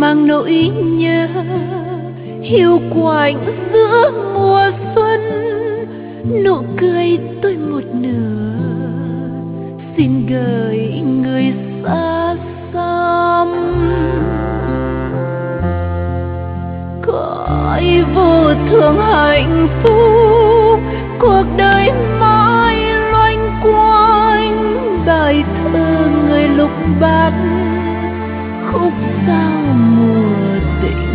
mang nỗi nhớ hiu quạnh giữa mùa xuân. Nụ cười tôi một nửa xin gửi người xa xăm. Cõi vô thường hạnh phúc, cuộc đời mãi loanh quanh bài thơ người lục bát, khúc sao mùa tĩnh.